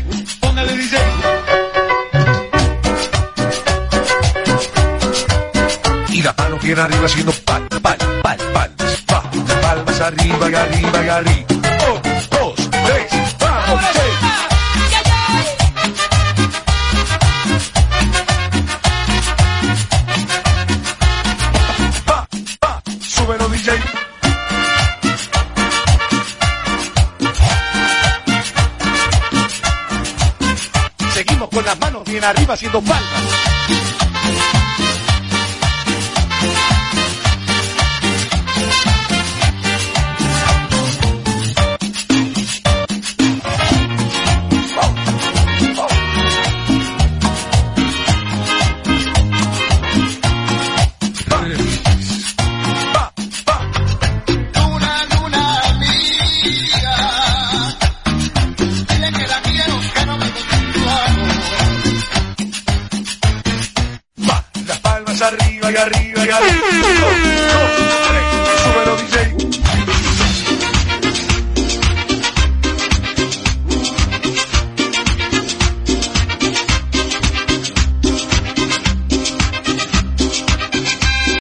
Póngale DJ. Y la mano bien arriba haciendo palmas, palmas arriba y arriba y arriba. 1, 2, 3, vamos, súbelo DJ. Seguimos con las manos bien arriba haciendo palmas. Arriba y arriba y arriba.